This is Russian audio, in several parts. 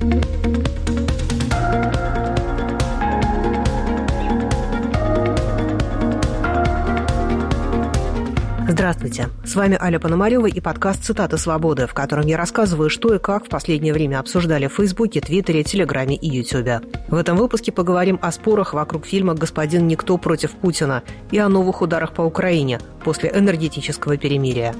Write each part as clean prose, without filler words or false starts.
Здравствуйте, с вами Аля Пономарева и подкаст «Цитаты свободы», в котором я рассказываю, что и как в последнее время обсуждали в Фейсбуке, Твиттере, Телеграме и Ютубе. В этом выпуске поговорим о спорах вокруг фильма «Господин Никто против Путина» и о новых ударах по Украине после энергетического перемирия.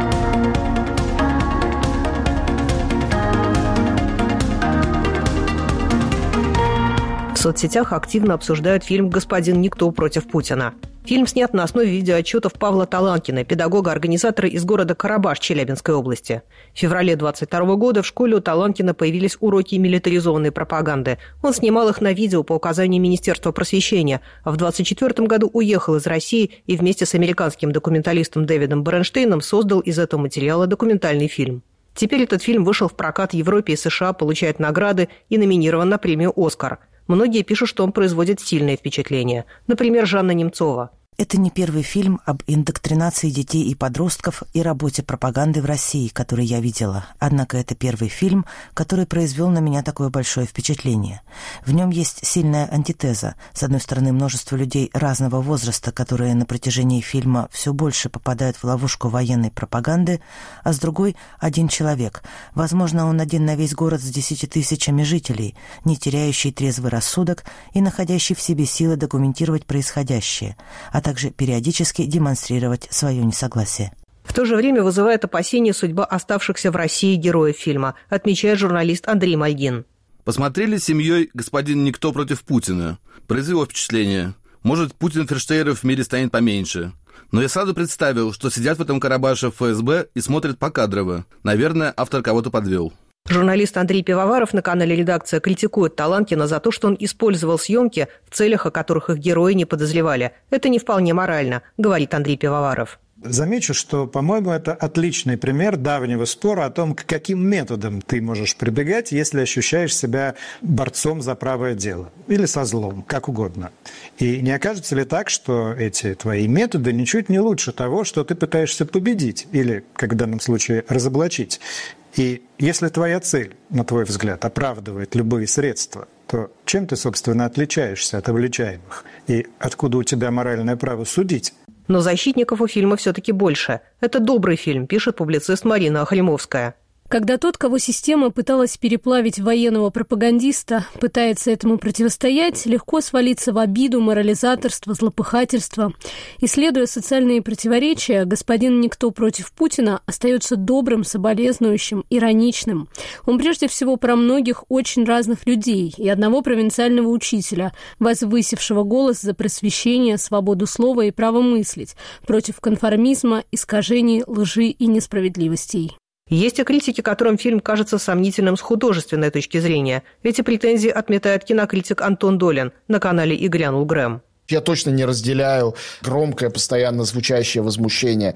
В соцсетях активно обсуждают фильм «Господин Никто против Путина». Фильм снят на основе видеоотчетов Павла Таланкина, педагога-организатора из города Карабаш Челябинской области. В феврале 22 года в школе у Таланкина появились уроки милитаризованной пропаганды. Он снимал их на видео по указанию Министерства просвещения, а в 24 году уехал из России и вместе с американским документалистом Дэвидом Бернштейном создал из этого материала документальный фильм. Теперь этот фильм вышел в прокат в Европе и США, получает награды и номинирован на премию «Оскар». Многие пишут, что он производит сильное впечатление. Например, Жанна Немцова. Это не первый фильм об индоктринации детей и подростков и работе пропаганды в России, который я видела. Однако это первый фильм, который произвел на меня такое большое впечатление. В нем есть сильная антитеза. С одной стороны, множество людей разного возраста, которые на протяжении фильма все больше попадают в ловушку военной пропаганды, а с другой – один человек. Возможно, он один на весь город с 10 тысячами жителей, не теряющий трезвый рассудок и находящий в себе силы документировать происходящее, а также периодически демонстрировать свое несогласие. В то же время вызывает опасения судьба оставшихся в России героев фильма, отмечает журналист Андрей Мальгин. Посмотрели с семьей «Господин Никто против Путина». Произвело впечатление. Может, Путин Ферштейеров в мире станет поменьше. Но я сразу представил, что сидят в этом Карабаше в ФСБ и смотрят покадрово. Наверное, автор кого-то подвел. Журналист Андрей Пивоваров на канале «Редакция» критикует Таланкина за то, что он использовал съемки в целях, о которых их герои не подозревали. Это не вполне морально, говорит Андрей Пивоваров. Замечу, что, по-моему, это отличный пример давнего спора о том, к каким методам ты можешь прибегать, если ощущаешь себя борцом за правое дело. Или со злом, как угодно. И не окажется ли так, что эти твои методы ничуть не лучше того, что ты пытаешься победить, или, как в данном случае, разоблачить? И если твоя цель, на твой взгляд, оправдывает любые средства, то чем ты, собственно, отличаешься от обличаемых? И откуда у тебя моральное право судить? Но защитников у фильма все-таки больше. Это добрый фильм, пишет публицист Марина Охлемовская. Когда тот, кого система пыталась переплавить в военного пропагандиста, пытается этому противостоять, легко свалиться в обиду, морализаторство, злопыхательство. Исследуя социальные противоречия, господин Никто против Путина остается добрым, соболезнующим, ироничным. Он прежде всего про многих очень разных людей и одного провинциального учителя, возвысившего голос за просвещение, свободу слова и право мыслить, против конформизма, искажений, лжи и несправедливостей. Есть и критики, которым фильм кажется сомнительным с художественной точки зрения. Эти претензии отметает кинокритик Антон Долин на канале «И грянул Грэм». Я точно не разделяю громкое, постоянно звучащее возмущение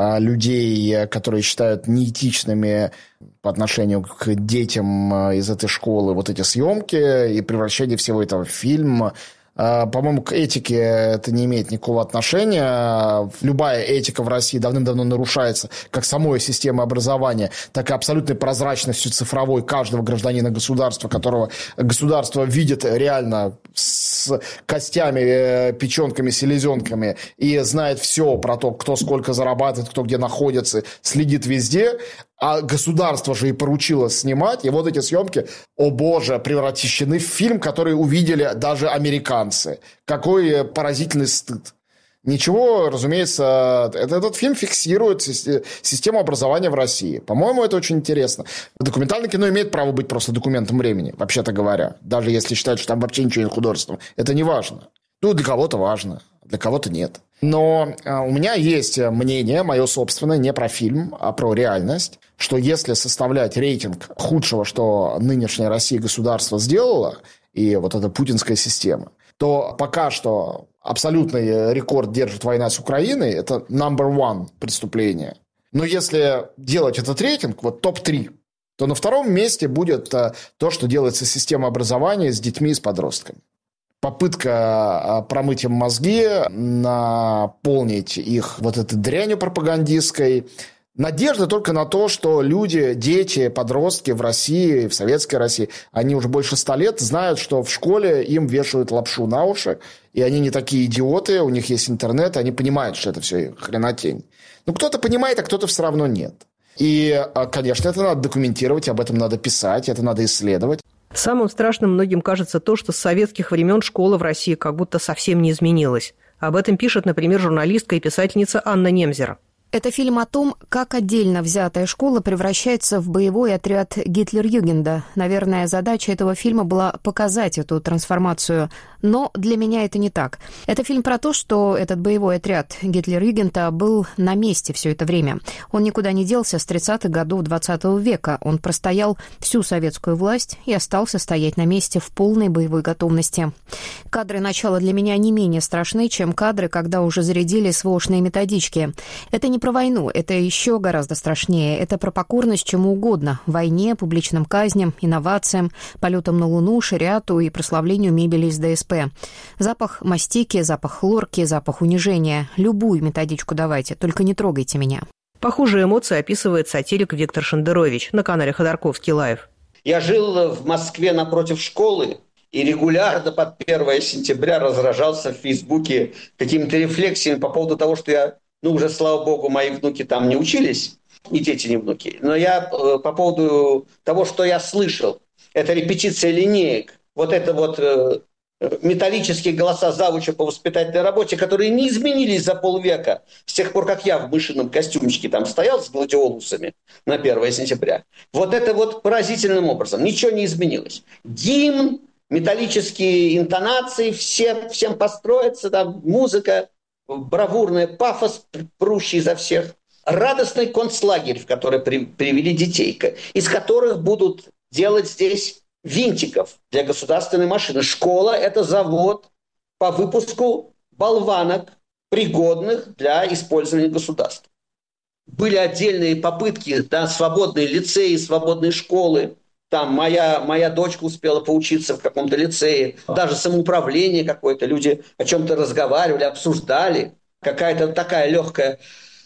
людей, которые считают неэтичными по отношению к детям из этой школы вот эти съемки и превращение всего этого в фильм. По-моему, к этике это не имеет никакого отношения. Любая этика в России давным-давно нарушается как самой системой образования, так и абсолютной прозрачностью цифровой каждого гражданина государства, которого государство видит реально с костями, печенками, селезенками и знает все про то, кто сколько зарабатывает, кто где находится, следит везде. А государство же и поручило снимать, и вот эти съемки, о боже, превращены в фильм, который увидели даже американцы. Какой поразительный стыд. Ничего, разумеется, этот фильм фиксирует систему образования в России. По-моему, это очень интересно. Документальное кино имеет право быть просто документом времени, вообще-то говоря. Даже если считают, что там вообще ничего не художественного. Это не важно. Ну, для кого-то важно, для кого-то нет. Но у меня есть мнение, мое собственное, не про фильм, а про реальность, что если составлять рейтинг худшего, что нынешняя Россия государство сделало, и вот эта путинская система, то пока что абсолютный рекорд держит война с Украиной, это number one преступление. Но если делать этот рейтинг, вот топ-3, то на втором месте будет то, что делается с системой образования с детьми и с подростками. Попытка промыть им мозги, наполнить их вот этой дрянью пропагандистской, Надежда только на то, что люди, дети, подростки в России, в Советской России, они уже больше 100 лет знают, что в школе им вешают лапшу на уши, и они не такие идиоты, у них есть интернет, и они понимают, что это все хренотень. Но кто-то понимает, а кто-то все равно нет. И, конечно, это надо документировать, об этом надо писать, это надо исследовать. Самым страшным многим кажется то, что с советских времен школа в России как будто совсем не изменилась. Об этом пишет, например, журналистка и писательница Анна Немзер. Это фильм о том, как отдельно взятая школа превращается в боевой отряд Гитлер-Югенда. Наверное, задача этого фильма была показать эту трансформацию, но для меня это не так. Это фильм про то, что этот боевой отряд Гитлер-Югенда был на месте все это время. Он никуда не делся с 30-х годов 20 века. Он простоял всю советскую власть и остался стоять на месте в полной боевой готовности. Кадры начала для меня не менее страшны, чем кадры, когда уже зарядили СВОшные методички. Это не про войну, это еще гораздо страшнее. Это про покорность чему угодно. Войне, публичным казням, инновациям, полетам на Луну, шариату и прославлению мебели из ДСП. Запах мастики, запах хлорки, запах унижения. Любую методичку давайте, только не трогайте меня. Похожие эмоции описывает сатирик Виктор Шендерович на канале Ходорковский Лайв. Я жил в Москве напротив школы и регулярно под 1 сентября разражался в Фейсбуке какими-то рефлексиями по поводу того, что я, уже, слава богу, мои внуки там не учились, ни дети, ни внуки. Но я по поводу того, что я слышал, это репетиция линеек, вот это вот металлические голоса завуча по воспитательной работе, которые не изменились за полвека, с тех пор, как я в мышином костюмчике там стоял с гладиолусами на 1 сентября. Вот это вот поразительным образом. Ничего не изменилось. Гимн, металлические интонации, всем построиться, там музыка, бравурная, пафос, прущий за всех. Радостный концлагерь, в который привели детей, из которых будут делать здесь винтиков для государственной машины. Школа – это завод по выпуску болванок, пригодных для использования государства. Были отдельные попытки, свободные лицеи, свободные школы. Там моя дочка успела поучиться в каком-то лицее. Даже самоуправление какое-то. Люди о чем-то разговаривали, обсуждали. Какая-то такая легкая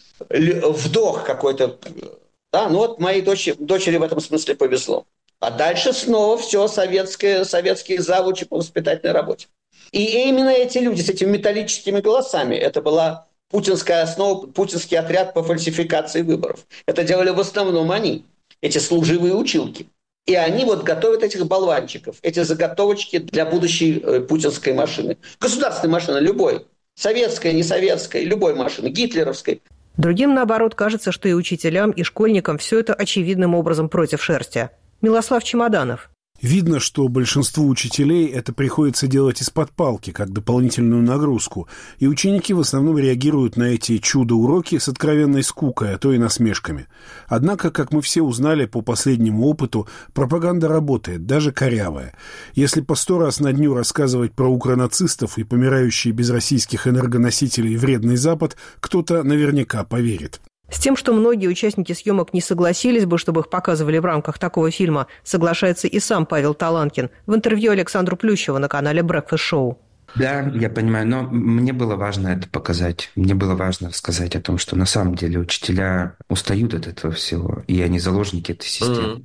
вдох какой-то. Вот моей дочери в этом смысле повезло. А дальше снова все советские завучи по воспитательной работе. И именно эти люди с этими металлическими голосами, это была путинская основа, путинский отряд по фальсификации выборов. Это делали в основном они, эти служивые училки. И они готовят этих болванчиков, эти заготовочки для будущей путинской машины. Государственной машины любой. Советской, несоветской, любой машины, гитлеровской. Другим, наоборот, кажется, что и учителям, и школьникам все это очевидным образом против шерсти. Милослав Чемоданов. Видно, что большинству учителей это приходится делать из-под палки, как дополнительную нагрузку, и ученики в основном реагируют на эти чудо-уроки с откровенной скукой, а то и насмешками. Однако, как мы все узнали по последнему опыту, пропаганда работает, даже корявая. Если по 100 раз на дню рассказывать про укронацистов и помирающий без российских энергоносителей вредный Запад, кто-то наверняка поверит. С тем, что многие участники съемок не согласились бы, чтобы их показывали в рамках такого фильма, соглашается и сам Павел Таланкин в интервью Александру Плющеву на канале Breakfast Show. Да, я понимаю, но мне было важно это показать. Мне было важно рассказать о том, что на самом деле учителя устают от этого всего, и они заложники этой системы.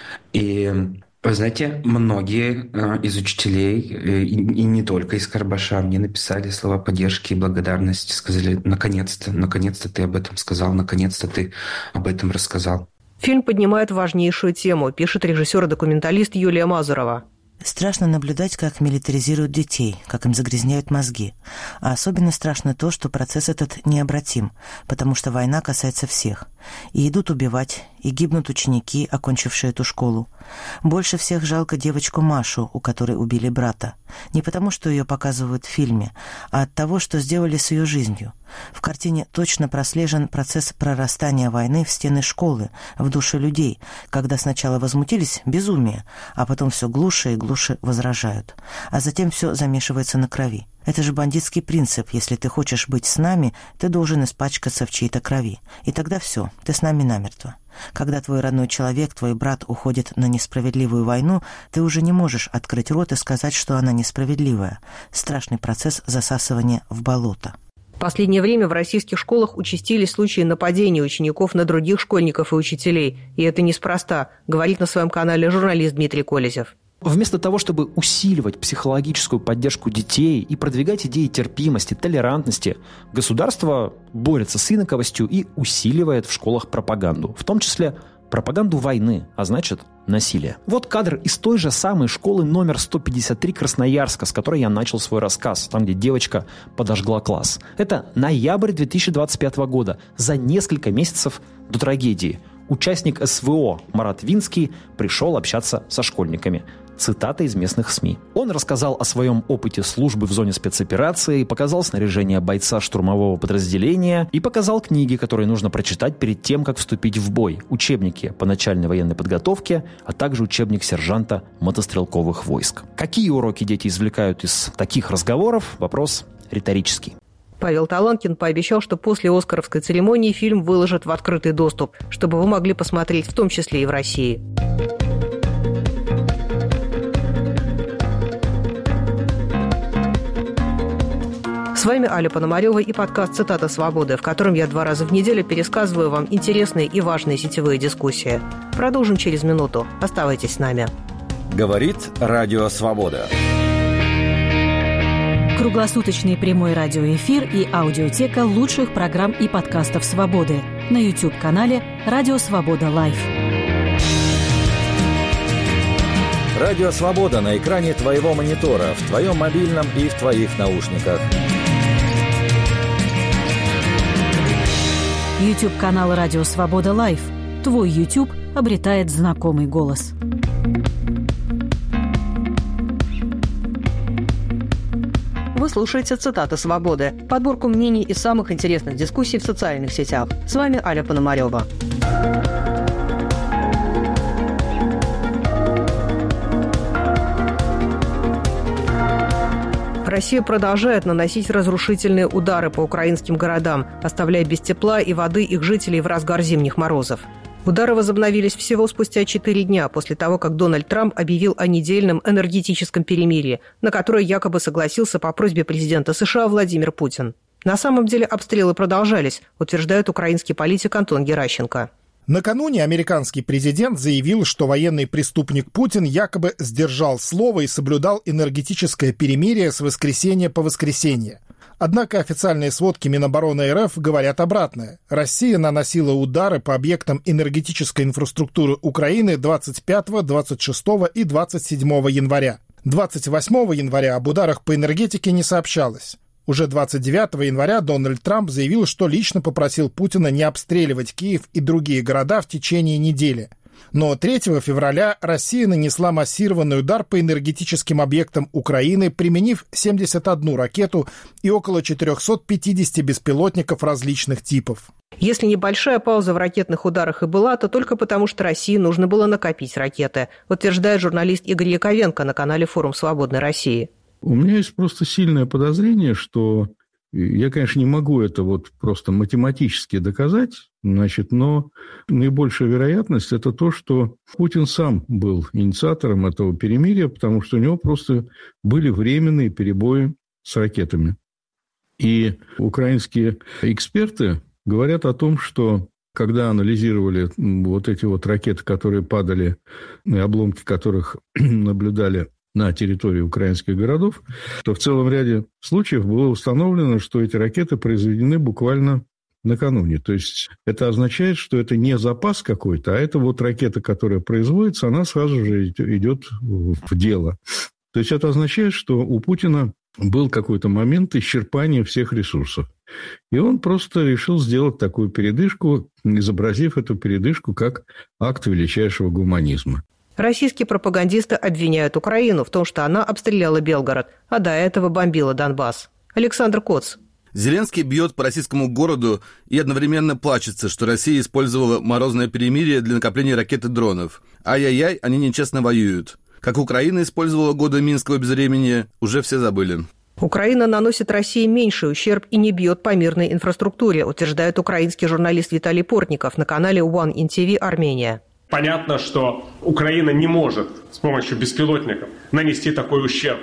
И вы знаете, многие из учителей, и не только из Карабаша, мне написали слова поддержки и благодарности, сказали: наконец-то ты об этом сказал, наконец-то ты об этом рассказал. Фильм поднимает важнейшую тему, пишет режиссер и документалист Юлия Мазурова. Страшно наблюдать, как милитаризируют детей, как им загрязняют мозги. А особенно страшно то, что процесс этот необратим, потому что война касается всех. И идут убивать, и гибнут ученики, окончившие эту школу. Больше всех жалко девочку Машу, у которой убили брата. Не потому, что ее показывают в фильме, а от того, что сделали с ее жизнью. В картине точно прослежен процесс прорастания войны в стены школы, в души людей, когда сначала возмутились — безумие, а потом все глуше и глуше возражают. А затем все замешивается на крови. Это же бандитский принцип: если ты хочешь быть с нами, ты должен испачкаться в чьей-то крови. И тогда все, ты с нами намертво. Когда твой родной человек, твой брат уходит на несправедливую войну, ты уже не можешь открыть рот и сказать, что она несправедливая. Страшный процесс засасывания в болото. В последнее время в российских школах участились случаи нападений учеников на других школьников и учителей. И это неспроста, говорит на своем канале журналист Дмитрий Колезев. Вместо того, чтобы усиливать психологическую поддержку детей и продвигать идеи терпимости, толерантности, государство борется с инаковостью и усиливает в школах пропаганду, в том числе пропаганду войны, а значит насилие. Вот кадр из той же самой школы номер 153 Красноярска, с которой я начал свой рассказ, там, где девочка подожгла класс. Это ноябрь 2025 года, за несколько месяцев до трагедии. Участник СВО Марат Винский пришел общаться со школьниками. Цитата из местных СМИ. Он рассказал о своем опыте службы в зоне спецоперации, показал снаряжение бойца штурмового подразделения и показал книги, которые нужно прочитать перед тем, как вступить в бой. Учебники по начальной военной подготовке, а также учебник сержанта мотострелковых войск. Какие уроки дети извлекают из таких разговоров? Вопрос риторический. Павел Таланкин пообещал, что после «Оскаровской» церемонии фильм выложат в открытый доступ, чтобы вы могли посмотреть в том числе и в России. С вами Аля Пономарева и подкаст «Цитата свободы», в котором я 2 раза в неделю пересказываю вам интересные и важные сетевые дискуссии. Продолжим через минуту. Оставайтесь с нами. Говорит Радио Свобода. Круглосуточный прямой радиоэфир и аудиотека лучших программ и подкастов «Свободы» на YouTube-канале «Радио Свобода Лайв». Радио Свобода на экране твоего монитора, в твоем мобильном и в твоих наушниках. YouTube-канал «Радио Свобода Лайв». Твой YouTube обретает знакомый голос. Вы слушаете «Цитаты свободы», подборку мнений из самых интересных дискуссий в социальных сетях. С вами Аля Пономарева. Россия продолжает наносить разрушительные удары по украинским городам, оставляя без тепла и воды их жителей в разгар зимних морозов. Удары возобновились всего спустя 4 дня после того, как Дональд Трамп объявил о недельном энергетическом перемирии, на которое якобы согласился по просьбе президента США Владимир Путин. На самом деле обстрелы продолжались, утверждает украинский политик Антон Геращенко. Накануне американский президент заявил, что военный преступник Путин якобы сдержал слово и соблюдал энергетическое перемирие с воскресенья по воскресенье. Однако официальные сводки Минобороны РФ говорят обратное. Россия наносила удары по объектам энергетической инфраструктуры Украины 25, 26 и 27 января. 28 января об ударах по энергетике не сообщалось. Уже 29 января Дональд Трамп заявил, что лично попросил Путина не обстреливать Киев и другие города в течение недели. Но 3 февраля Россия нанесла массированный удар по энергетическим объектам Украины, применив 71 ракету и около 450 беспилотников различных типов. Если небольшая пауза в ракетных ударах и была, то только потому, что России нужно было накопить ракеты, утверждает журналист Игорь Яковенко на канале «Форум Свободной России». У меня есть просто сильное подозрение, что я, конечно, не могу это вот просто математически доказать, но наибольшая вероятность – это то, что Путин сам был инициатором этого перемирия, потому что у него просто были временные перебои с ракетами. И украинские эксперты говорят о том, что когда анализировали вот эти вот ракеты, которые падали, и обломки которых наблюдали на территории украинских городов, то в целом ряде случаев было установлено, что эти ракеты произведены буквально накануне. То есть это означает, что это не запас какой-то, а это вот ракета, которая производится, она сразу же идет в дело. То есть это означает, что у Путина был какой-то момент исчерпания всех ресурсов. И он просто решил сделать такую передышку, изобразив эту передышку как акт величайшего гуманизма. Российские пропагандисты обвиняют Украину в том, что она обстреляла Белгород, а до этого бомбила Донбасс. Александр Коц. Зеленский бьет по российскому городу и одновременно плачется, что Россия использовала морозное перемирие для накопления ракет и дронов. Ай-яй-яй, они нечестно воюют. Как Украина использовала годы Минского безвременья, уже все забыли. Украина наносит России меньший ущерб и не бьет по мирной инфраструктуре, утверждает украинский журналист Виталий Портников на канале One in TV Армения. Понятно, что Украина не может с помощью беспилотников нанести такой ущерб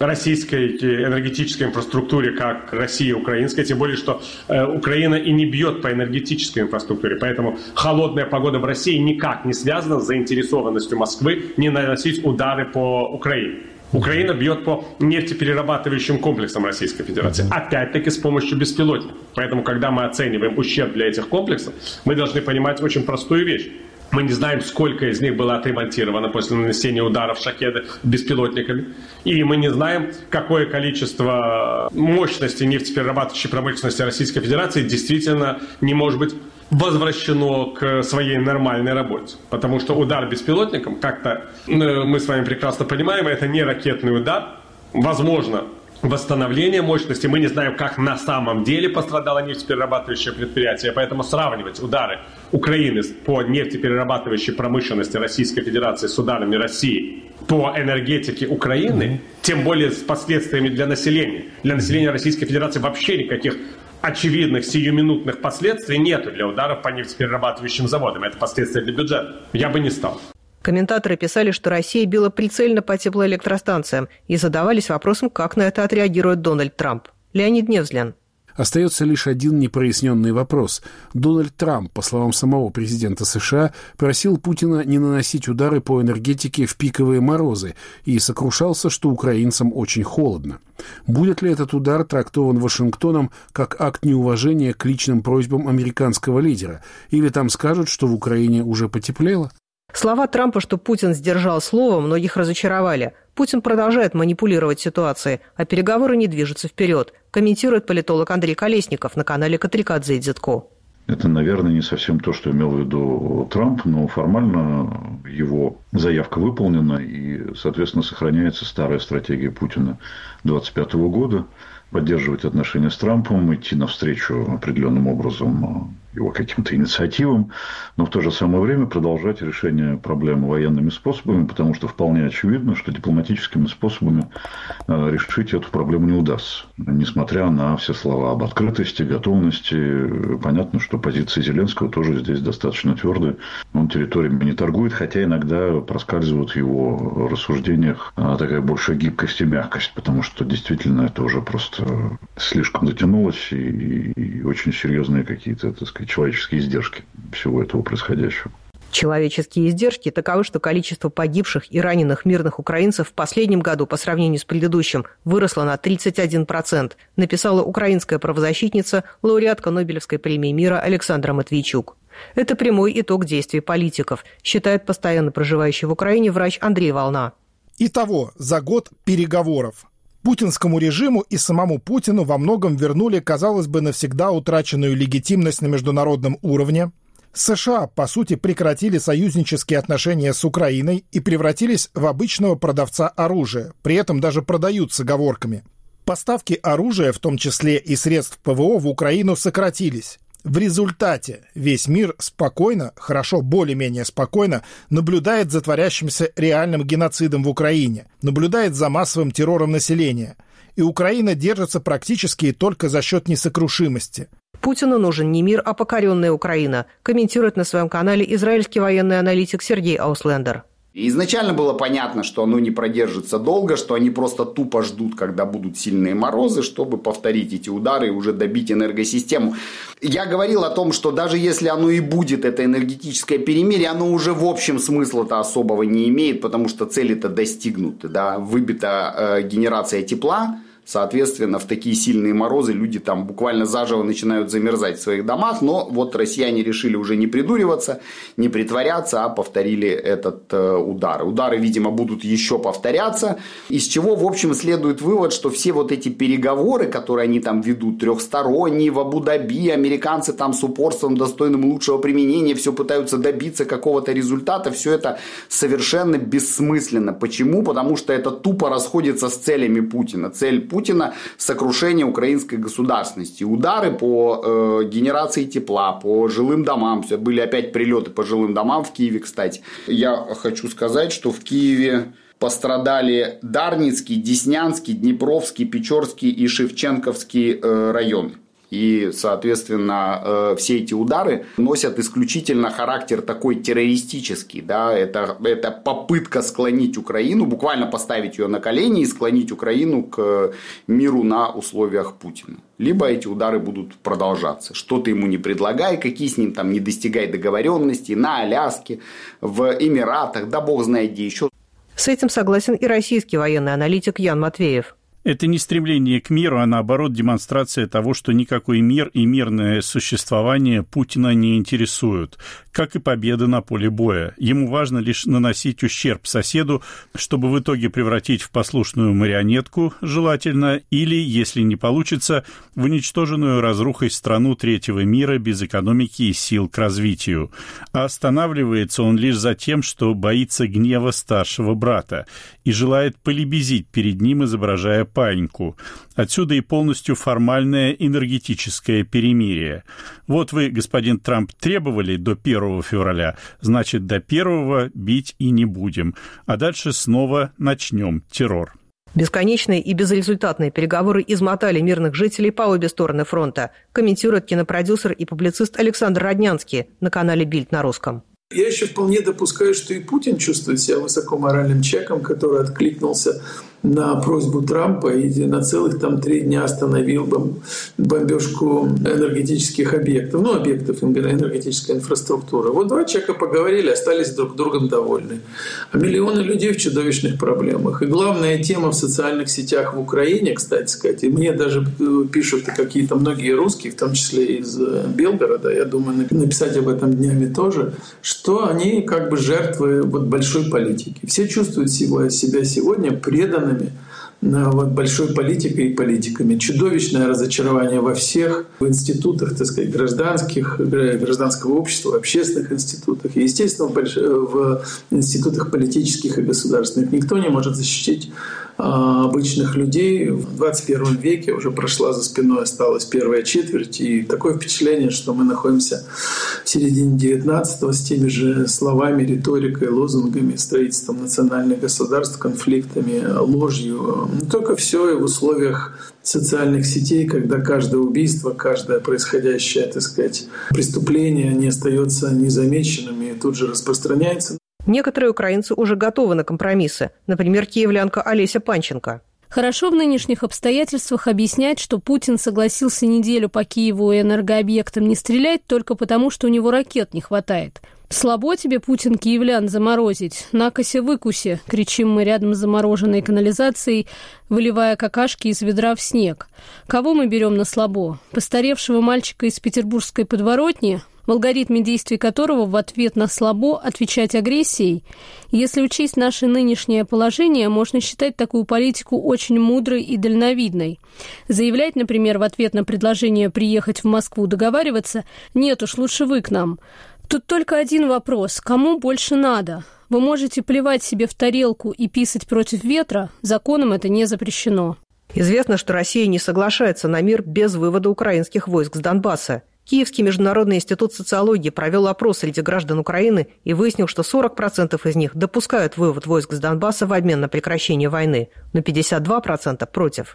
российской энергетической инфраструктуре, как Россия украинская, тем более, что Украина и не бьет по энергетической инфраструктуре. Поэтому холодная погода в России никак не связана с заинтересованностью Москвы не наносить удары по Украине. Украина бьет по нефтеперерабатывающим комплексам Российской Федерации. Опять-таки с помощью беспилотников. Поэтому, когда мы оцениваем ущерб для этих комплексов, мы должны понимать очень простую вещь. Мы не знаем, сколько из них было отремонтировано после нанесения ударов «Шахеды» беспилотниками. И мы не знаем, какое количество мощности нефтеперерабатывающей промышленности Российской Федерации действительно не может быть возвращено к своей нормальной работе. Потому что удар беспилотником, как-то мы с вами прекрасно понимаем, это не ракетный удар. Возможно, восстановление мощности. Мы не знаем, как на самом деле пострадало нефтеперерабатывающее предприятие. Поэтому сравнивать удары Украины по нефтеперерабатывающей промышленности Российской Федерации с ударами России по энергетике Украины, тем более с последствиями для населения. Для населения Российской Федерации вообще никаких очевидных сиюминутных последствий нету для ударов по нефтеперерабатывающим заводам. Это последствия для бюджета. Я бы не стал. Комментаторы писали, что Россия била прицельно по теплоэлектростанциям и задавались вопросом, как на это отреагирует Дональд Трамп. Леонид Невзлин. Остается лишь один непроясненный вопрос. Дональд Трамп, по словам самого президента США, просил Путина не наносить удары по энергетике в пиковые морозы и сокрушался, что украинцам очень холодно. Будет ли этот удар трактован Вашингтоном как акт неуважения к личным просьбам американского лидера? Или там скажут, что в Украине уже потеплело? Слова Трампа, что Путин сдержал слово, многих разочаровали. Путин продолжает манипулировать ситуацией, а переговоры не движутся вперед, комментирует политолог Андрей Колесников на канале Катрикадзе и Дзитко. Это, наверное, не совсем то, что имел в виду Трамп, но формально его заявка выполнена и, соответственно, сохраняется старая стратегия Путина 2025 года. Поддерживать отношения с Трампом, идти навстречу определенным образом его каким-то инициативам, но в то же самое время продолжать решение проблемы военными способами, потому что вполне очевидно, что дипломатическими способами решить эту проблему не удастся. Несмотря на все слова об открытости, готовности, понятно, что позиция Зеленского тоже здесь достаточно твердая. Он территориями не торгует, хотя иногда проскальзывает в его рассуждениях такая большая гибкость и мягкость, потому что действительно это уже просто слишком затянулось и очень серьезные какие-то, так сказать, человеческие издержки всего этого происходящего. Человеческие издержки таковы, что количество погибших и раненых мирных украинцев в последнем году по сравнению с предыдущим выросло на 31%, написала украинская правозащитница, лауреатка Нобелевской премии мира Александра Матвейчук. Это прямой итог действий политиков, считает постоянно проживающий в Украине врач Андрей Волна. Итого за год переговоров. Путинскому режиму и самому Путину во многом вернули, казалось бы, навсегда утраченную легитимность на международном уровне. США, по сути, прекратили союзнические отношения с Украиной и превратились в обычного продавца оружия, при этом даже продают с оговорками. Поставки оружия, в том числе и средств ПВО, в Украину сократились. В результате весь мир спокойно, хорошо, более-менее спокойно, наблюдает за творящимся реальным геноцидом в Украине, наблюдает за массовым террором населения. И Украина держится практически только за счет несокрушимости. Путину нужен не мир, а покоренная Украина, комментирует на своем канале израильский военный аналитик Сергей Ауслендер. Изначально было понятно, что оно не продержится долго, что они просто тупо ждут, когда будут сильные морозы, чтобы повторить эти удары и уже добить энергосистему. Я говорил о том, что даже если оно и будет, это энергетическое перемирие, оно уже в общем смысла-то особого не имеет, потому что цели-то достигнуты. Да? Выбита генерация тепла. Соответственно, в такие сильные морозы люди там буквально заживо начинают замерзать в своих домах. Но вот россияне решили уже не придуриваться, не притворяться, а повторили этот удар. Удары, видимо, будут еще повторяться. Из чего, в общем, следует вывод, что все вот эти переговоры, которые они там ведут, трехсторонние, в Абу-Даби, американцы там с упорством, достойным лучшего применения, все пытаются добиться какого-то результата. Все это совершенно бессмысленно. Почему? Потому что это тупо расходится с целями Путина. Цель Путина – сокрушение украинской государственности. Удары по генерации тепла, по жилым домам. Были опять прилеты по жилым домам в Киеве, кстати. Я хочу сказать, что в Киеве пострадали Дарницкий, Деснянский, Днепровский, Печорский и Шевченковский районы. И, соответственно, все эти удары носят исключительно характер такой террористический. Да? Это попытка склонить Украину, буквально поставить ее на колени и склонить Украину к миру на условиях Путина. Либо эти удары будут продолжаться. Что ты ему не предлагай, какие с ним там не достигай договоренности на Аляске, в Эмиратах, да бог знает где еще. С этим согласен и российский военный аналитик Ян Матвеев. Это не стремление к миру, а наоборот демонстрация того, что никакой мир и мирное существование Путина не интересуют, как и победа на поле боя. Ему важно лишь наносить ущерб соседу, чтобы в итоге превратить в послушную марионетку, желательно, или, если не получится, в уничтоженную разрухой страну третьего мира без экономики и сил к развитию. А останавливается он лишь за тем, что боится гнева старшего брата и желает полебезить перед ним, изображая паиньку. Отсюда и полностью формальное энергетическое перемирие. Вот вы, господин Трамп, требовали до 1 февраля, значит, до 1 бить и не будем. А дальше снова начнем террор. Бесконечные и безрезультатные переговоры измотали мирных жителей по обе стороны фронта, комментирует кинопродюсер и публицист Александр Роднянский на канале «Бильд» на русском. Я еще вполне допускаю, что и Путин чувствует себя высокоморальным человеком, который откликнулся на просьбу Трампа и на целых 3 дня остановил бомбежку энергетических объектов, объектов энергетической инфраструктуры. Вот 2 человека поговорили, остались друг другом довольны. А миллионы людей в чудовищных проблемах. И главная тема в социальных сетях в Украине, кстати сказать, и мне даже пишут какие-то многие русские, в том числе из Белгорода, я думаю, написать об этом днями тоже, что они жертвы большой политики. Все чувствуют себя сегодня преданными большой политикой и политиками. Чудовищное разочарование во всех, в институтах, гражданского общества, в общественных институтах и, естественно, в институтах политических и государственных. Никто не может защитить обычных людей. В 21 веке уже прошла за спиной, осталась первая четверть, и такое впечатление, что мы находимся в середине 19-го с теми же словами, риторикой, лозунгами, строительством национальных государств, конфликтами, ложью. Только все и в условиях социальных сетей, когда каждое убийство, каждое происходящее, преступление не остается незамеченным и тут же распространяется. Некоторые украинцы уже готовы на компромиссы. Например, киевлянка Олеся Панченко. Хорошо в нынешних обстоятельствах объяснять, что Путин согласился неделю по Киеву и энергообъектам не стрелять только потому, что у него ракет не хватает. «Слабо тебе, Путин, киевлян заморозить? Накося-выкуси!» – кричим мы рядом с замороженной канализацией, выливая какашки из ведра в снег. Кого мы берем на слабо? Постаревшего мальчика из петербургской подворотни, в алгоритме действий которого в ответ на слабо отвечать агрессией? Если учесть наше нынешнее положение, можно считать такую политику очень мудрой и дальновидной. Заявлять, например, в ответ на предложение приехать в Москву договариваться: «Нет уж, лучше вы к нам». Тут только один вопрос: кому больше надо? Вы можете плевать себе в тарелку и писать против ветра, законом это не запрещено. Известно, что Россия не соглашается на мир без вывода украинских войск с Донбасса. Киевский международный институт социологии провел опрос среди граждан Украины и выяснил, что 40% из них допускают вывод войск с Донбасса в обмен на прекращение войны, но 52% против.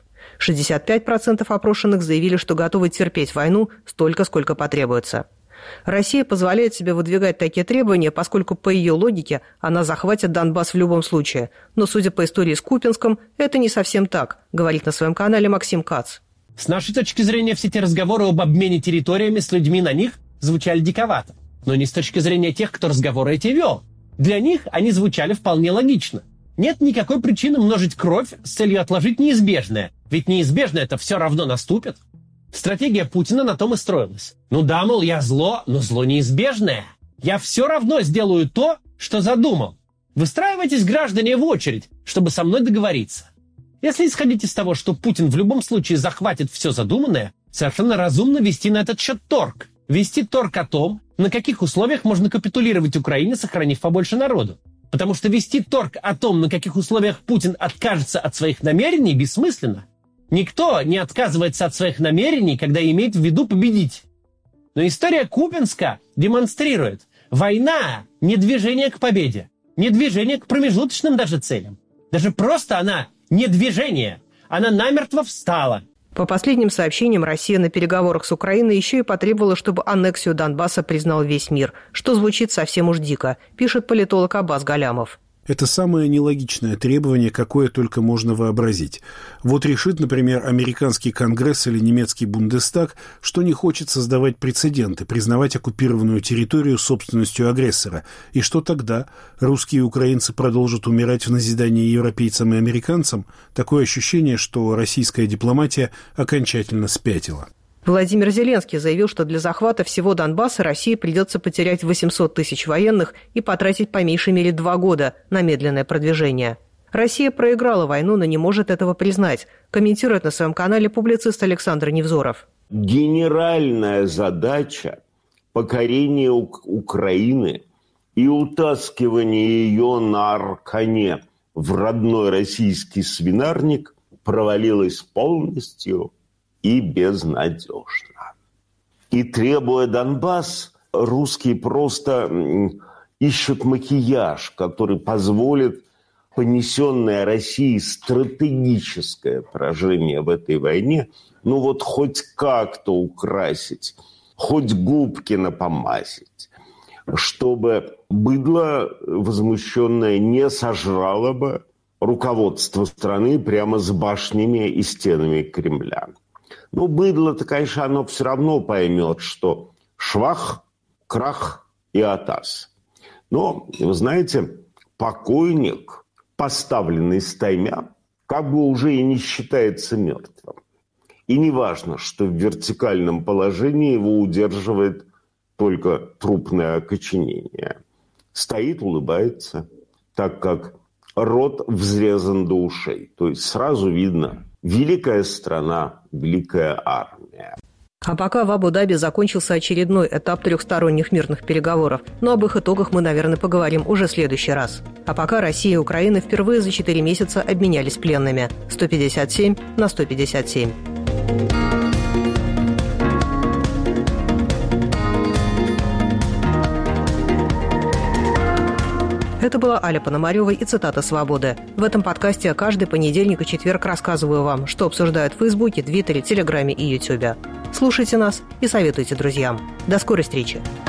65% опрошенных заявили, что готовы терпеть войну столько, сколько потребуется. Россия позволяет себе выдвигать такие требования, поскольку, по ее логике, она захватит Донбасс в любом случае. Но, судя по истории с Купянском, это не совсем так, говорит на своем канале Максим Кац. С нашей точки зрения, все те разговоры об обмене территориями с людьми на них звучали диковато. Но не с точки зрения тех, кто разговоры эти вел. Для них они звучали вполне логично. Нет никакой причины множить кровь с целью отложить неизбежное. Ведь неизбежное это все равно наступит. Стратегия Путина на том и строилась. Ну да, мол, я зло, но зло неизбежное. Я все равно сделаю то, что задумал. Выстраивайтесь, граждане, в очередь, чтобы со мной договориться. Если исходить из того, что Путин в любом случае захватит все задуманное, совершенно разумно вести на этот счет торг. Вести торг о том, на каких условиях можно капитулировать Украине, сохранив побольше народу. Потому что вести торг о том, на каких условиях Путин откажется от своих намерений, бессмысленно. Никто не отказывается от своих намерений, когда имеет в виду победить. Но история Купянска демонстрирует: война не движение к победе, не движение к промежуточным даже целям. Даже просто она не движение, она намертво встала. По последним сообщениям, Россия на переговорах с Украиной еще и потребовала, чтобы аннексию Донбасса признал весь мир, что звучит совсем уж дико, пишет политолог Аббас Галямов. Это самое нелогичное требование, какое только можно вообразить. Вот решит, например, американский Конгресс или немецкий Бундестаг, что не хочет создавать прецеденты, признавать оккупированную территорию собственностью агрессора. И что тогда? Русские и украинцы продолжат умирать в назидании европейцам и американцам? Такое ощущение, что российская дипломатия окончательно спятила. Владимир Зеленский заявил, что для захвата всего Донбасса России придется потерять 800 тысяч военных и потратить по меньшей мере 2 года на медленное продвижение. Россия проиграла войну, но не может этого признать, комментирует на своем канале публицист Александр Невзоров. Генеральная задача покорения Украины и утаскивания ее на аркане в родной российский свинарник провалилась полностью и безнадежно. И требуя Донбасс, русские просто ищут макияж, который позволит понесенное России стратегическое поражение в этой войне, хоть как-то украсить, хоть губки напомазить, чтобы быдло возмущенное не сожрало бы руководство страны прямо с башнями и стенами Кремля. Быдло-то, конечно, оно все равно поймет, что швах, крах и атас. Но, вы знаете, покойник, поставленный стаймя, как бы уже и не считается мертвым. И не важно, что в вертикальном положении его удерживает только трупное окоченение. Стоит, улыбается, так как рот взрезан до ушей. То есть сразу видно: великая страна, великая армия. А пока в Абу-Даби закончился очередной этап трехсторонних мирных переговоров. Но об их итогах мы, наверное, поговорим уже в следующий раз. А пока Россия и Украина впервые за 4 месяца обменялись пленными. 157 на 157. Это была Аля Пономарева и цитата «Свободы». В этом подкасте каждый понедельник и четверг рассказываю вам, что обсуждают в Фейсбуке, Твиттере, Телеграме и Ютубе. Слушайте нас и советуйте друзьям. До скорой встречи!